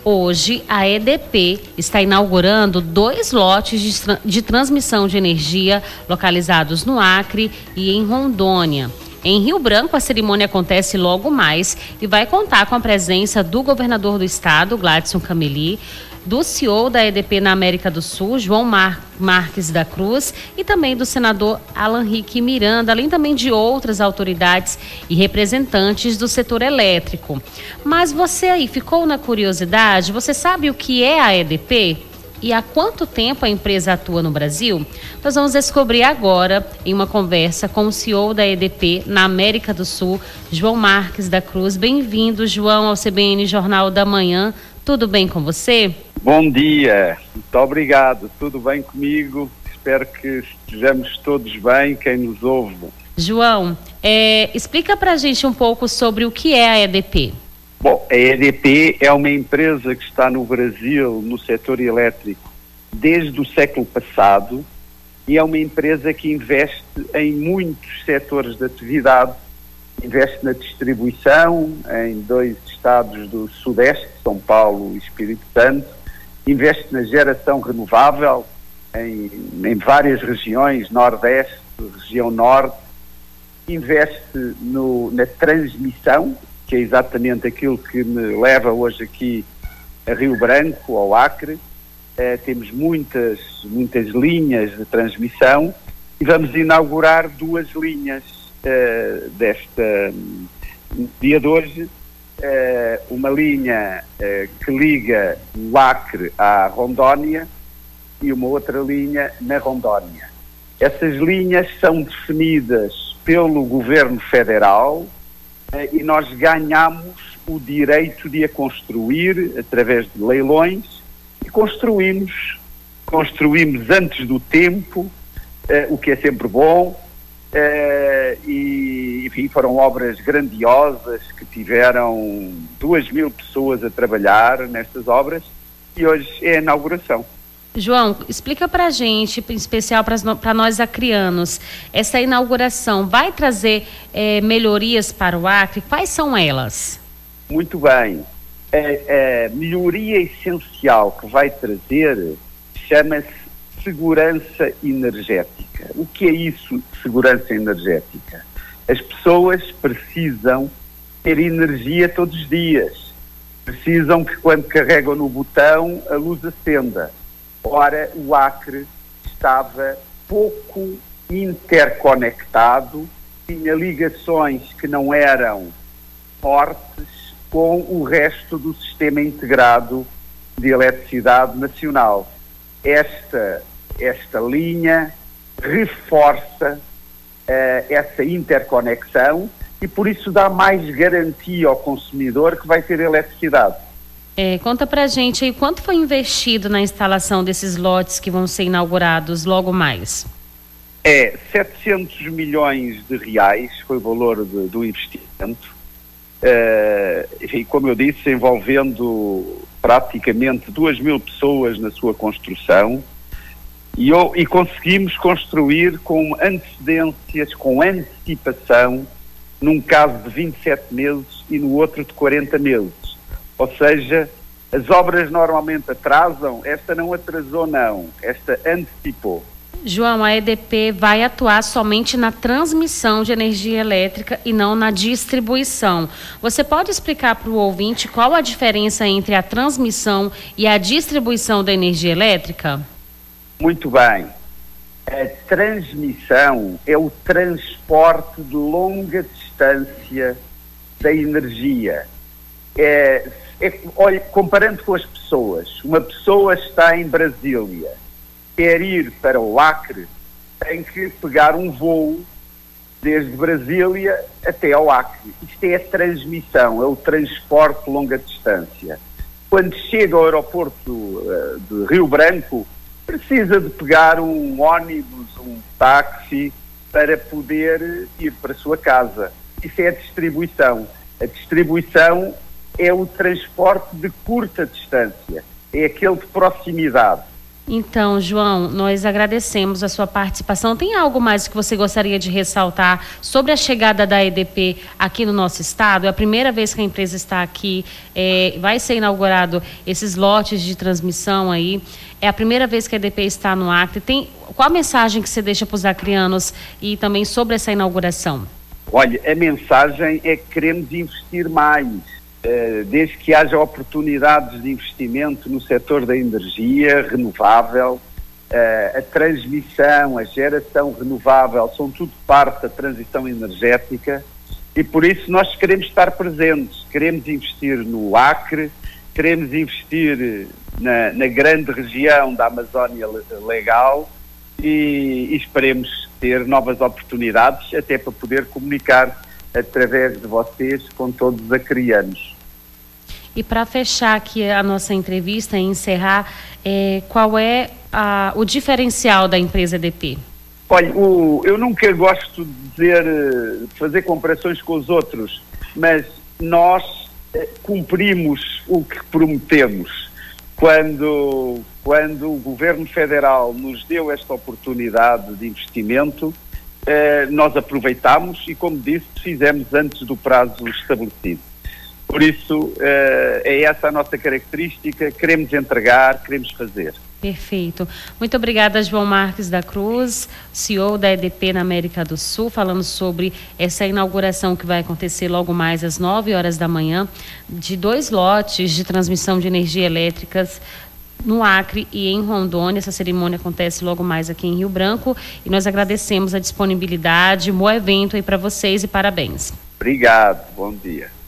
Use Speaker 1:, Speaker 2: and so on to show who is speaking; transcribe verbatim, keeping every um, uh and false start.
Speaker 1: Hoje, a E D P está inaugurando dois lotes de, tra- de transmissão de energia localizados no Acre e em Rondônia. Em Rio Branco, a cerimônia acontece logo mais e vai contar com a presença do governador do estado, Gladson Cameli, do C E O da E D P na América do Sul, João Mar- Marques da Cruz, e também do senador Alan Rique Miranda, além também de outras autoridades e representantes do setor elétrico. Mas você aí ficou na curiosidade? Você sabe o que é a E D P? E há quanto tempo a empresa atua no Brasil? Nós vamos descobrir agora em uma conversa com o C E O da E D P na América do Sul, João Marques da Cruz. Bem-vindo, João, ao C B N Jornal da Manhã. Tudo bem com você?
Speaker 2: Bom dia, muito obrigado, tudo bem comigo? Espero que estejamos todos bem, quem nos ouve.
Speaker 1: João, é, explica pra gente um pouco sobre o que é a E D P.
Speaker 2: Bom, a E D P é uma empresa que está no Brasil, no setor elétrico, desde o século passado, e é uma empresa que investe em muitos setores de atividade. Investe na distribuição em dois estados do Sudeste, São Paulo e Espírito Santo. Investe na geração renovável em, em várias regiões, Nordeste, região Norte. Investe no, na transmissão, que é exatamente aquilo que me leva hoje aqui a Rio Branco, ao Acre. Eh, temos muitas, muitas linhas de transmissão e vamos inaugurar duas linhas Uh, desta um, dia de hoje, uh, uma linha uh, que liga o Acre à Rondônia e uma outra linha na Rondônia. Essas linhas são definidas pelo Governo Federal uh, e nós ganhamos o direito de a construir através de leilões e construímos, construímos antes do tempo, uh, o que é sempre bom. Uh, e enfim, foram obras grandiosas que tiveram duas mil pessoas a trabalhar nestas obras e hoje é a inauguração.
Speaker 1: João, explica pra gente, em especial para nós acrianos, essa inauguração vai trazer eh, melhorias para o Acre? Quais são elas?
Speaker 2: Muito bem. A, a melhoria essencial que vai trazer chama-se segurança energética. O que é isso, segurança energética? As pessoas precisam ter energia todos os dias. Precisam que quando carregam no botão a luz acenda. Ora, o Acre estava pouco interconectado, tinha ligações que não eram fortes com o resto do sistema integrado de eletricidade nacional. Esta Esta linha reforça uh, essa interconexão e por isso dá mais garantia ao consumidor que vai ter eletricidade.
Speaker 1: É, conta pra gente aí quanto foi investido na instalação desses lotes que vão ser inaugurados logo mais.
Speaker 2: É, setecentos milhões de reais foi o valor de, do investimento. Uh, e como eu disse, envolvendo praticamente duas mil pessoas na sua construção. E, e conseguimos construir com antecedências, com antecipação, num caso de vinte e sete meses e no outro de quarenta meses. Ou seja, as obras normalmente atrasam, esta não atrasou não, esta antecipou.
Speaker 1: João, a E D P vai atuar somente na transmissão de energia elétrica e não na distribuição. Você pode explicar para o ouvinte qual a diferença entre a transmissão e a distribuição da energia elétrica?
Speaker 2: Muito bem. A transmissão é o transporte de longa distância da energia. É, é, olha, comparando com as pessoas, uma pessoa está em Brasília, quer ir para o Acre, tem que pegar um voo desde Brasília até ao Acre. Isto é a transmissão, é o transporte de longa distância. Quando chega ao aeroporto uh, de Rio Branco, precisa de pegar um ônibus, um táxi, para poder ir para a sua casa. Isso é a distribuição. A distribuição é o transporte de curta distância, é aquele de proximidade.
Speaker 1: Então, João, nós agradecemos a sua participação. Tem algo mais que você gostaria de ressaltar sobre a chegada da E D P aqui no nosso estado? É a primeira vez que a empresa está aqui, é, vai ser inaugurado esses lotes de transmissão aí. É a primeira vez que a E D P está no Acre. Tem, qual a mensagem que você deixa para os acrianos e também sobre essa inauguração?
Speaker 2: Olha, a mensagem é que queremos investir mais. Desde que haja oportunidades de investimento no setor da energia renovável, a transmissão, a geração renovável, são tudo parte da transição energética e por isso nós queremos estar presentes, queremos investir no Acre, queremos investir na, na grande região da Amazónia Legal e, e esperemos ter novas oportunidades até para poder comunicar através de vocês com todos os acrianos.
Speaker 1: E para fechar aqui a nossa entrevista e encerrar, é, qual é a, o diferencial da empresa E D P?
Speaker 2: Olha, o, eu nunca gosto de dizer, de fazer comparações com os outros, mas nós eh, cumprimos o que prometemos. Quando, quando o Governo Federal nos deu esta oportunidade de investimento, eh, nós aproveitámos e, como disse, fizemos antes do prazo estabelecido. Por isso, eh, é essa a nossa característica, queremos entregar, queremos fazer.
Speaker 1: Perfeito. Muito obrigada, João Marques da Cruz, C E O da E D P na América do Sul, falando sobre essa inauguração que vai acontecer logo mais às nove horas da manhã, de dois lotes de transmissão de energia elétricas no Acre e em Rondônia. Essa cerimônia acontece logo mais aqui em Rio Branco e nós agradecemos a disponibilidade, um bom evento aí para vocês e parabéns.
Speaker 2: Obrigado, bom dia.